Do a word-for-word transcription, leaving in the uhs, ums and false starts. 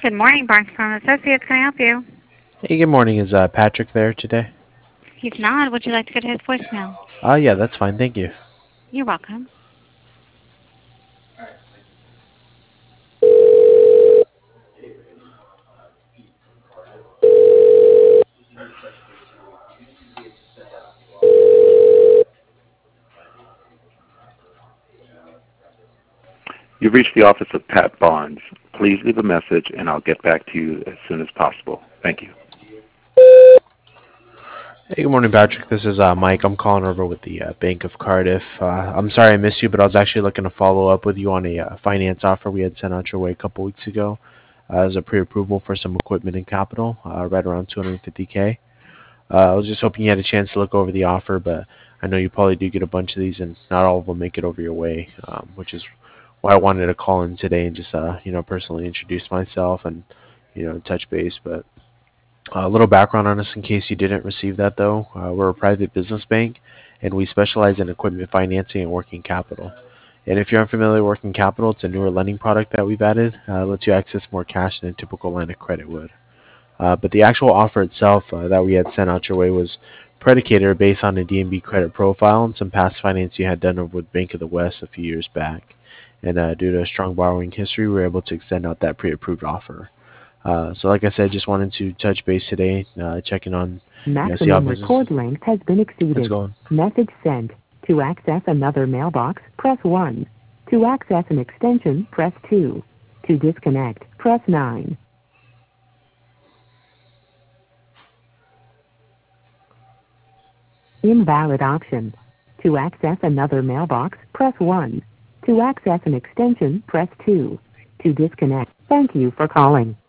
Good morning, Barnstone Associates. Can I help you? Hey, good morning. Is uh, Patrick there today? He's not. Would you like to go to his voicemail? Uh, yeah, that's fine. Thank you. You're welcome. You've reached the office of Pat Barnes. Please leave a message and I'll get back to you as soon as possible. Thank you. Hey, good morning, Patrick. This is uh, Mike. I'm calling over with the uh, Bank of Cardiff. Uh, I'm sorry I missed you, but I was actually looking to follow up with you on a uh, finance offer we had sent out your way a couple weeks ago uh, as a pre-approval for some equipment and capital, uh, right around two hundred fifty K. Uh, I was just hoping you had a chance to look over the offer, but I know you probably do get a bunch of these, and not all of them make it over your way, um, which is why I wanted to call in today and just, uh, you know, personally introduce myself and, you know, touch base. But a little background on us in case you didn't receive that, though. Uh, we're a private business bank, and we specialize in equipment financing and working capital. And if you're unfamiliar with working capital, it's a newer lending product that we've added. Uh, it lets you access more cash than a typical line of credit would. Uh, but the actual offer itself uh, that we had sent out your way was predicated based on a D N B credit profile and some past finance you had done over with Bank of the West a few years back. And uh, due to a strong borrowing history, we were able to extend out that pre-approved offer. Uh, so like I said, just wanted to touch base today, uh, checking on, you know, see how Maximum business record length has been is exceeded. going. Message sent. To access another mailbox, press one. To access an extension, press two. To disconnect, press nine. Invalid option. To access another mailbox, press one. To access an extension, press two. To disconnect, thank you for calling.